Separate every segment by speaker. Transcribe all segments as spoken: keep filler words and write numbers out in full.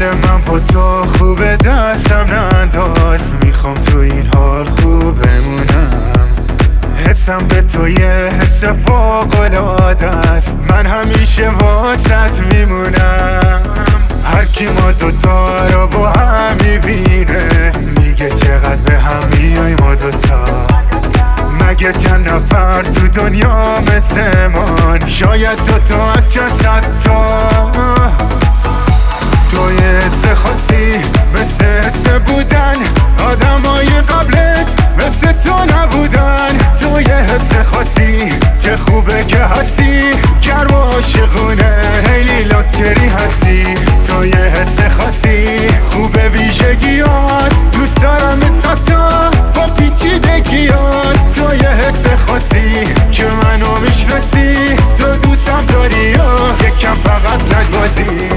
Speaker 1: من با تو خوبه دستم ننداز، میخوام تو این حال خوب بمونم. حسم به تو یه حس فوق‌العاده است، من همیشه واسط میمونم. هر کی ما دوتا رو با هم میبینه میگه چقدر به هم میای ما دوتا. مگه چند نفر تو دنیا مثل من، شاید دوتا از چند صد تا. تو یه حس خاصی مثل حس بودن، آدمای قبلت مثل تو نبودن. تو یه حس خاصی چه خوبه که هستی، گرم و عاشقونه خیلی لاکچری هستی. تو یه حس خاصی خوبه ویژگیات، دوست دارم اتقتا با پیچیدگیات. تو یه حس خاصی که منو میشناسی، تو دوستم داری یا یکم فقط نجوازی.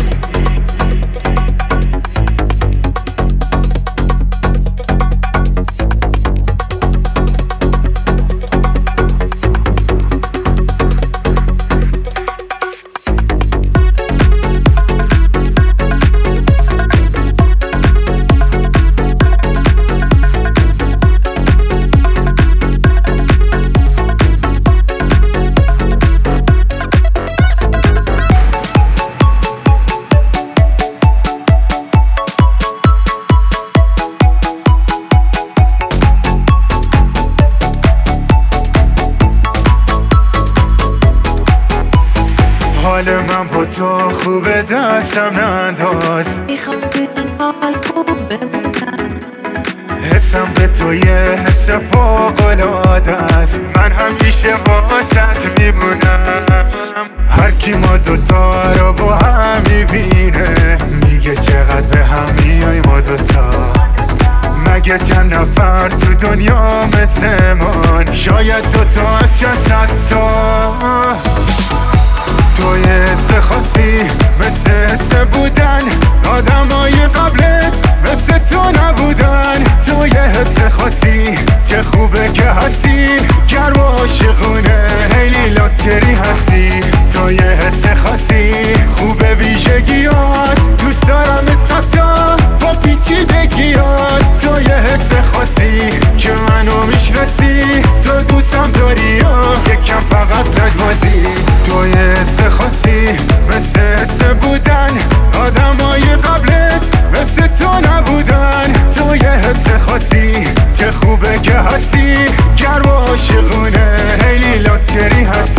Speaker 1: حال من با تو خوبه دستم ننداز،
Speaker 2: میخوام تو این حال خوب بمونم.
Speaker 1: حسم به تو یه حس فوق‌العاده است، من همیشه واسط میمونم. هر کی ما دوتا رو با هم میبینه میگه چقدر به هم میای ما دوتا. مگه چند نفر تو دنیا مثل من، شاید دوتا از چند صد تا. تو یه حس خاصی مثل حس بودن، آدمای قبلت مثل تو نبودن. تو یه حس خاصی چه خوبه که هستی، گرم و عاشقونه خیلی لاکچری هستی. تو یه حس خاصی خوبه ویژگیات، دوست دارم اتقتا با پیچیدگیات. تو یه حس خاصی که منو میشناسی، تو دوستم داری یا یکم فقط نجوازی. تو یه حس خاصی مثل حس بودن، آدمای قبلت مثل تو نبودن. تو یه حس خاصی چه خوبه که هستی، گرم و عاشقونه خیلی لاکچری هستی.